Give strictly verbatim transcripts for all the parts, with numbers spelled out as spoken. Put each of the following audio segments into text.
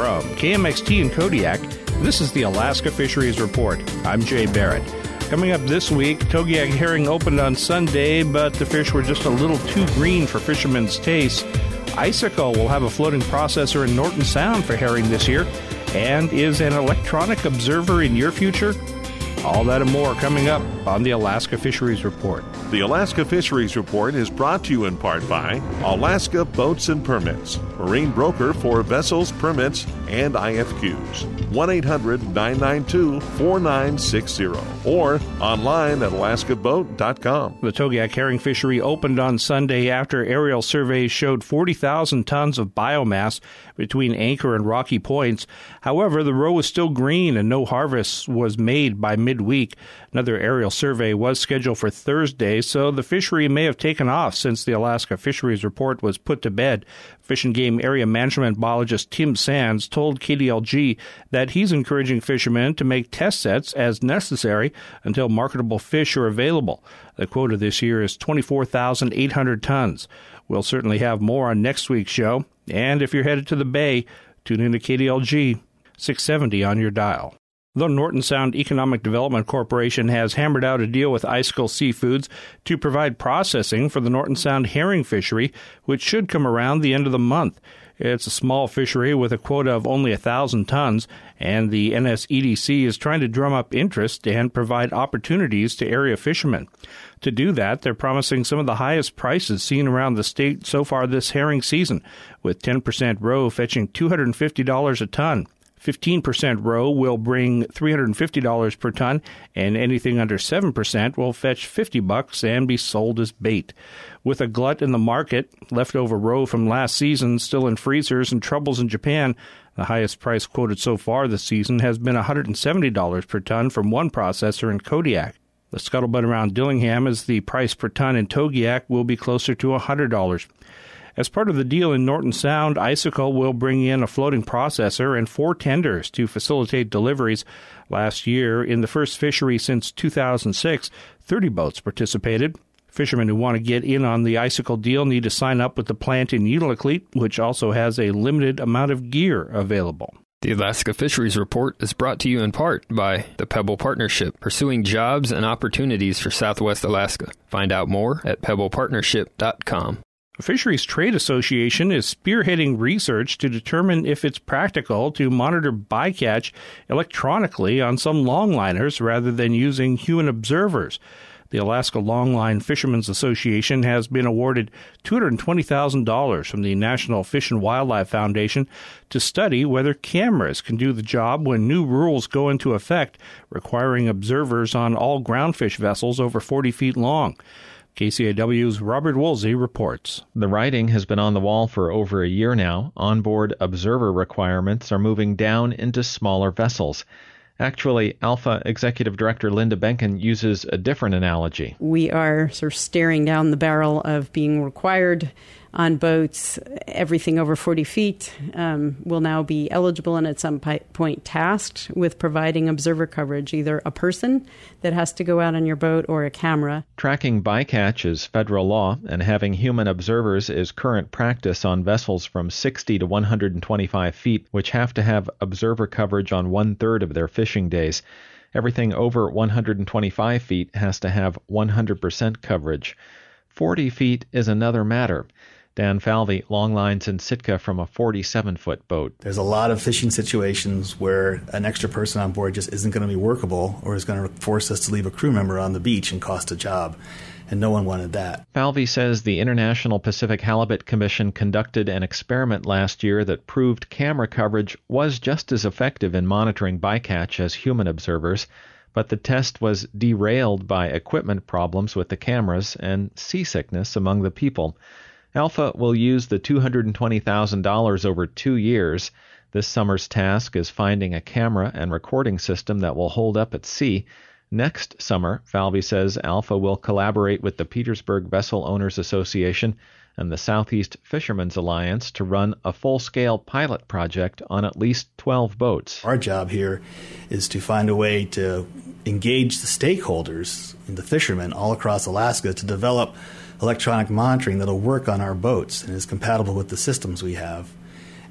From K M X T in Kodiak, this is the Alaska Fisheries Report. I'm Jay Barrett. Coming up this week, Togiak herring opened on Sunday, but the fish were just a little too green for fishermen's taste. Icicle will have a floating processor in Norton Sound for herring this year. And is an electronic observer in your future? All that and more coming up on the Alaska Fisheries Report. The Alaska Fisheries Report is brought to you in part by Alaska Boats and Permits, marine broker for vessels, permits, and I F Qs. one eight hundred nine nine two four nine six zero or online at alaska boat dot com. The Togiak herring fishery opened on Sunday after aerial surveys showed forty thousand tons of biomass between Anchor and Rocky Points. However, the roe was still green and no harvest was made by midweek. Another aerial survey was scheduled for Thursday, so the fishery may have taken off since the Alaska Fisheries Report was put to bed. Fish and Game Area Management Biologist Tim Sands told K D L G that he's encouraging fishermen to make test sets as necessary until marketable fish are available. The quota this year is twenty-four thousand eight hundred tons. We'll certainly have more on next week's show. And if you're headed to the Bay, tune in to K D L G six seventy on your dial. The Norton Sound Economic Development Corporation has hammered out a deal with Icicle Seafoods to provide processing for the Norton Sound herring fishery, which should come around the end of the month. It's a small fishery with a quota of only one thousand tons, and the N S E D C is trying to drum up interest and provide opportunities to area fishermen. To do that, they're promising some of the highest prices seen around the state so far this herring season, with ten percent roe fetching two hundred fifty dollars a ton. fifteen percent roe will bring three hundred fifty dollars per ton, and anything under seven percent will fetch fifty bucks and be sold as bait. With a glut in the market, leftover roe from last season still in freezers and troubles in Japan, the highest price quoted so far this season has been one hundred seventy dollars per ton from one processor in Kodiak. The scuttlebutt around Dillingham is the price per ton in Togiak will be closer to one hundred dollars. As part of the deal in Norton Sound, Icicle will bring in a floating processor and four tenders to facilitate deliveries. Last year, in the first fishery since two thousand six, thirty boats participated. Fishermen who want to get in on the Icicle deal need to sign up with the plant in Unalakleet, which also has a limited amount of gear available. The Alaska Fisheries Report is brought to you in part by the Pebble Partnership, pursuing jobs and opportunities for Southwest Alaska. Find out more at pebble partnership dot com. The Fisheries Trade Association is spearheading research to determine if it's practical to monitor bycatch electronically on some longliners rather than using human observers. The Alaska Longline Fishermen's Association has been awarded two hundred twenty thousand dollars from the National Fish and Wildlife Foundation to study whether cameras can do the job when new rules go into effect, requiring observers on all groundfish vessels over forty feet long. K C A W's Robert Woolsey reports. The writing has been on the wall for over a year now. Onboard observer requirements are moving down into smaller vessels. Actually, Alpha Executive Director Linda Benken uses a different analogy. We are sort of staring down the barrel of being required on boats. Everything over forty feet um, will now be eligible and at some point tasked with providing observer coverage, either a person that has to go out on your boat or a camera. Tracking bycatch is federal law, and having human observers is current practice on vessels from sixty to one hundred twenty-five feet, which have to have observer coverage on one-third of their fishing days. Everything over one hundred twenty-five feet has to have one hundred percent coverage. forty feet is another matter. Dan Falvey, Longlines in Sitka from a forty-seven foot boat. There's a lot of fishing situations where an extra person on board just isn't going to be workable or is going to force us to leave a crew member on the beach and cost a job, and no one wanted that. Falvey says the International Pacific Halibut Commission conducted an experiment last year that proved camera coverage was just as effective in monitoring bycatch as human observers, but the test was derailed by equipment problems with the cameras and seasickness among the people. Alpha will use the two hundred twenty thousand dollars over two years. This summer's task is finding a camera and recording system that will hold up at sea. Next summer, Falvey says Alpha will collaborate with the Petersburg Vessel Owners Association and the Southeast Fishermen's Alliance to run a full-scale pilot project on at least twelve boats. Our job here is to find a way to engage the stakeholders and the fishermen all across Alaska to develop electronic monitoring that'll work on our boats and is compatible with the systems we have.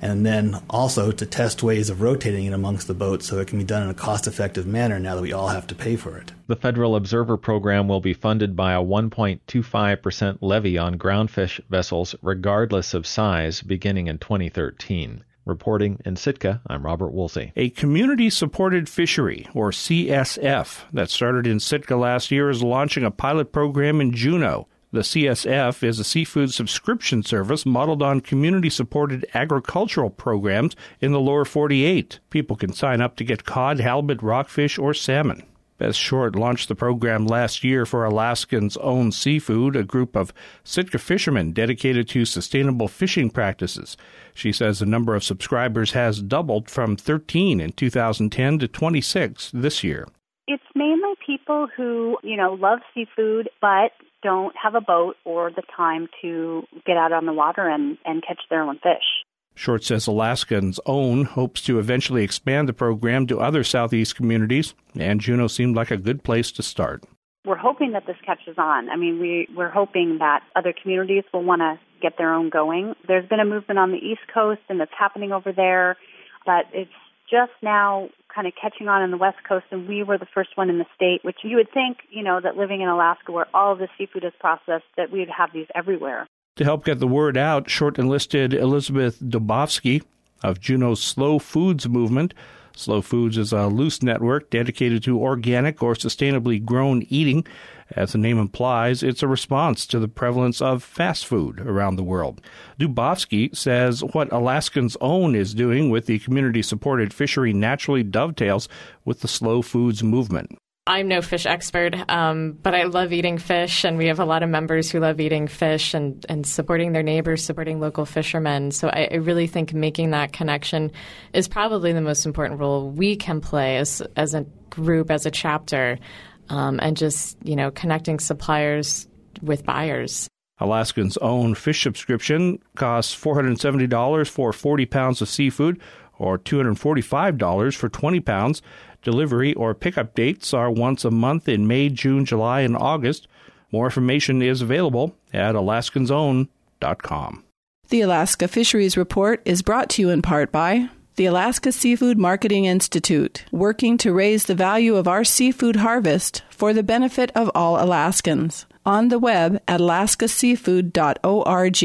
and then also to test ways of rotating it amongst the boats so it can be done in a cost-effective manner now that we all have to pay for it. The Federal Observer Program will be funded by a one point two five percent levy on groundfish vessels regardless of size beginning in twenty thirteen. Reporting in Sitka, I'm Robert Woolsey. A community-supported fishery, or C S F, that started in Sitka last year is launching a pilot program in Juneau. The C S F is a seafood subscription service modeled on community-supported agricultural programs in the lower forty-eight. People can sign up to get cod, halibut, rockfish, or salmon. Beth Short launched the program last year for Alaskans Own Seafood, a group of Sitka fishermen dedicated to sustainable fishing practices. She says the number of subscribers has doubled from thirteen in two thousand ten to twenty-six this year. It's mainly people who, you know, love seafood but don't have a boat or the time to get out on the water and, and catch their own fish. Short says Alaskans Own hopes to eventually expand the program to other southeast communities, and Juneau seemed like a good place to start. We're hoping that this catches on. I mean, we, we're hoping that other communities will want to get their own going. There's been a movement on the East Coast, and it's happening over there, but it's just now kind of catching on in the West Coast, and we were the first one in the state, which you would think, you know, that living in Alaska where all of the seafood is processed, that we'd have these everywhere. To help get the word out, Short enlisted Elizabeth Dubovsky of Juneau's Slow Foods movement. Slow Foods is a loose network dedicated to organic or sustainably grown eating. As the name implies, it's a response to the prevalence of fast food around the world. Dubovsky says what Alaskans Own is doing with the community-supported fishery naturally dovetails with the Slow Foods movement. I'm no fish expert, um, but I love eating fish, and we have a lot of members who love eating fish and, and supporting their neighbors, supporting local fishermen. So I, I really think making that connection is probably the most important role we can play as as a group, as a chapter, um, and just, you know, connecting suppliers with buyers. Alaskans Own fish subscription costs four hundred seventy dollars for forty pounds of seafood or two hundred forty-five dollars for twenty pounds. Delivery or pickup dates are once a month in May, June, July, and August. More information is available at alaskans own dot com. The Alaska Fisheries Report is brought to you in part by the Alaska Seafood Marketing Institute, working to raise the value of our seafood harvest for the benefit of all Alaskans. On the web at alaska seafood dot org.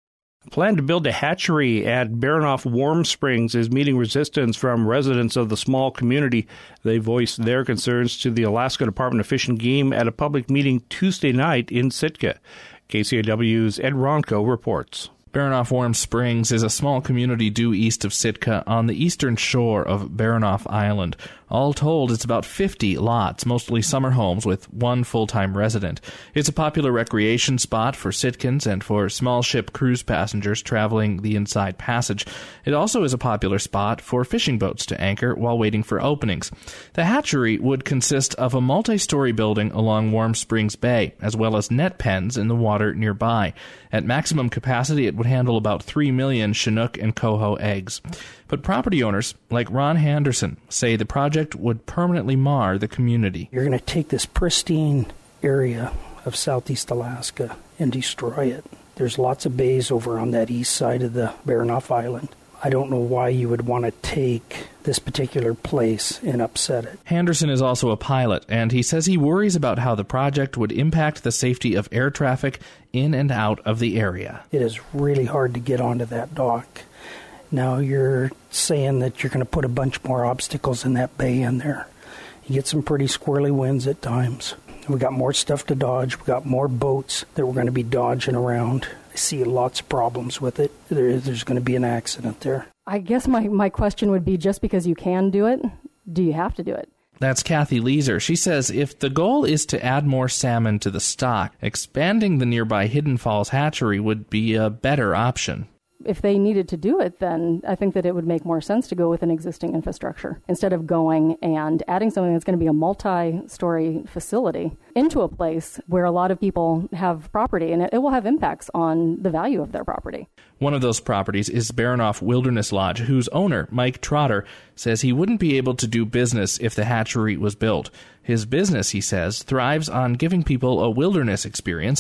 A plan to build a hatchery at Baranof Warm Springs is meeting resistance from residents of the small community. They voiced their concerns to the Alaska Department of Fish and Game at a public meeting Tuesday night in Sitka. K C A W's Ed Ronco reports. Baranof Warm Springs is a small community due east of Sitka on the eastern shore of Baranof Island. All told, it's about fifty lots, mostly summer homes with one full-time resident. It's a popular recreation spot for Sitkans and for small ship cruise passengers traveling the Inside Passage. It also is a popular spot for fishing boats to anchor while waiting for openings. The hatchery would consist of a multi-story building along Warm Springs Bay, as well as net pens in the water nearby. At maximum capacity, it would handle about three million Chinook and coho eggs. But property owners, like Ron Henderson, say the project would permanently mar the community. You're going to take this pristine area of southeast Alaska and destroy it. There's lots of bays over on that east side of the Baranof Island. I don't know why you would want to take this particular place and upset it. Henderson is also a pilot, and he says he worries about how the project would impact the safety of air traffic in and out of the area. It is really hard to get onto that dock. Now you're saying that you're going to put a bunch more obstacles in that bay in there. You get some pretty squirrely winds at times. We got more stuff to dodge. We got more boats that we're going to be dodging around. I see lots of problems with it. There, there's going to be an accident there. I guess my, my question would be, just because you can do it, do you have to do it? That's Kathy Leeser. She says if the goal is to add more salmon to the stock, expanding the nearby Hidden Falls hatchery would be a better option. If they needed to do it, then I think that it would make more sense to go with an existing infrastructure instead of going and adding something that's going to be a multi-story facility into a place where a lot of people have property, and it, it will have impacts on the value of their property. One of those properties is Baranof Wilderness Lodge, whose owner, Mike Trotter, says he wouldn't be able to do business if the hatchery was built. His business, he says, thrives on giving people a wilderness experience.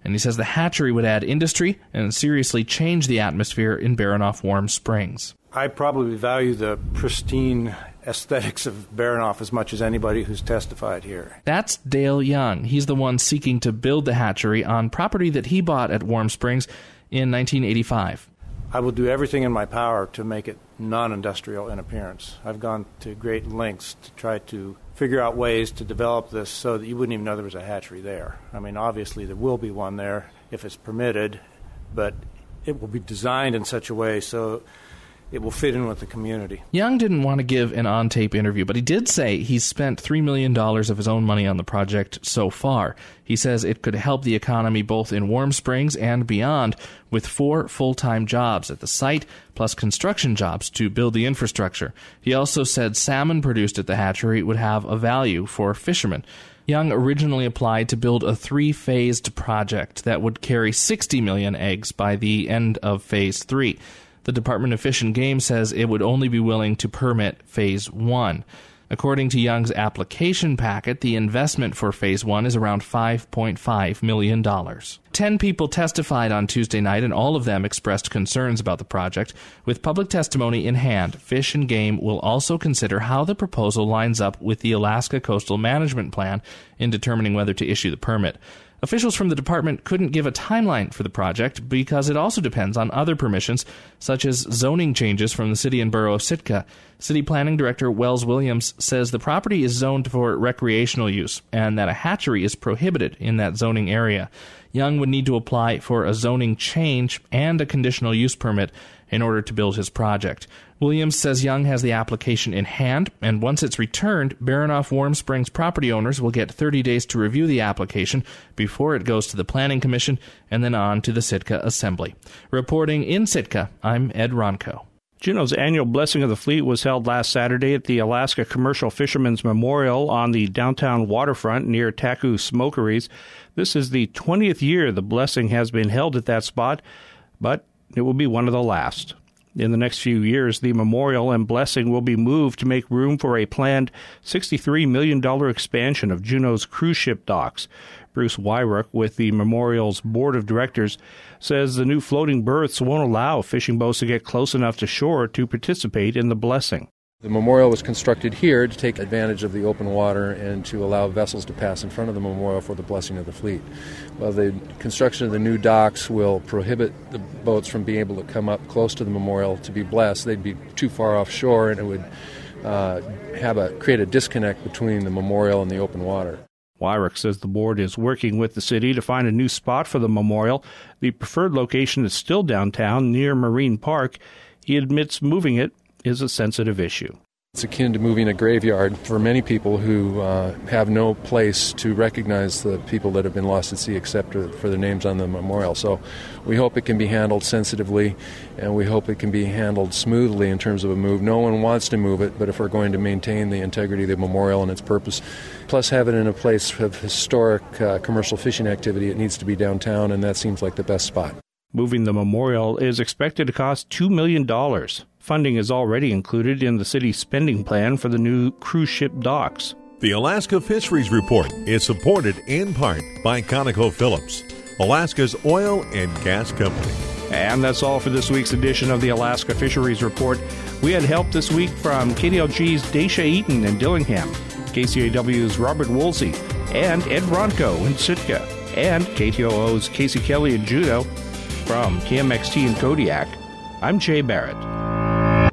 And he says the hatchery would add industry and seriously change the atmosphere in Baranof Warm Springs. I probably value the pristine aesthetics of Baranof as much as anybody who's testified here. That's Dale Young. He's the one seeking to build the hatchery on property that he bought at Warm Springs in nineteen eighty-five. I will do everything in my power to make it non-industrial in appearance. I've gone to great lengths to try to figure out ways to develop this so that you wouldn't even know there was a hatchery there. I mean, obviously there will be one there if it's permitted, but it will be designed in such a way so it will fit in with the community. Young didn't want to give an on-tape interview, but he did say he's spent three million dollars of his own money on the project so far. He says it could help the economy both in Warm Springs and beyond, with four full-time jobs at the site, plus construction jobs to build the infrastructure. He also said salmon produced at the hatchery would have a value for fishermen. Young originally applied to build a three-phased project that would carry sixty million eggs by the end of Phase three. The Department of Fish and Game says it would only be willing to permit Phase one. According to Young's application packet, the investment for Phase one is around five point five million dollars. Ten people testified on Tuesday night, and all of them expressed concerns about the project. With public testimony in hand, Fish and Game will also consider how the proposal lines up with the Alaska Coastal Management Plan in determining whether to issue the permit. Officials from the department couldn't give a timeline for the project because it also depends on other permissions, such as zoning changes from the city and borough of Sitka. City Planning Director Wells Williams says the property is zoned for recreational use and that a hatchery is prohibited in that zoning area. Young would need to apply for a zoning change and a conditional use permit in order to build his project. Williams says Young has the application in hand, and once it's returned, Baranof Warm Springs property owners will get thirty days to review the application before it goes to the Planning Commission and then on to the Sitka Assembly. Reporting in Sitka, I'm Ed Ronco. Juneau's annual Blessing of the Fleet was held last Saturday at the Alaska Commercial Fishermen's Memorial on the downtown waterfront near Taku Smokeries. This is the twentieth year the blessing has been held at that spot, but it will be one of the last. In the next few years, the memorial and blessing will be moved to make room for a planned sixty-three million dollars expansion of Juneau's cruise ship docks. Bruce Wyrock, with the memorial's board of directors, says the new floating berths won't allow fishing boats to get close enough to shore to participate in the blessing. The memorial was constructed here to take advantage of the open water and to allow vessels to pass in front of the memorial for the blessing of the fleet. Well, the construction of the new docks will prohibit the boats from being able to come up close to the memorial to be blessed. They'd be too far offshore, and it would uh, have a create a disconnect between the memorial and the open water. Wyrock says the board is working with the city to find a new spot for the memorial. The preferred location is still downtown near Marine Park. He admits moving it is a sensitive issue. It's akin to moving a graveyard for many people who uh, have no place to recognize the people that have been lost at sea except for their names on the memorial. So we hope it can be handled sensitively, and we hope it can be handled smoothly in terms of a move. No one wants to move it, but if we're going to maintain the integrity of the memorial and its purpose, plus have it in a place of historic uh, commercial fishing activity, it needs to be downtown, and that seems like the best spot. Moving the memorial is expected to cost two million dollars. Funding is already included in the city's spending plan for the new cruise ship docks. The Alaska Fisheries Report is supported in part by ConocoPhillips, Alaska's oil and gas company. And that's all for this week's edition of the Alaska Fisheries Report. We had help this week from K D L G's Daisha Eaton in Dillingham, K C A W's Robert Woolsey, and Ed Ronco in Sitka, and K T O O's Casey Kelly in Juneau. From K M X T in Kodiak, I'm Jay Barrett.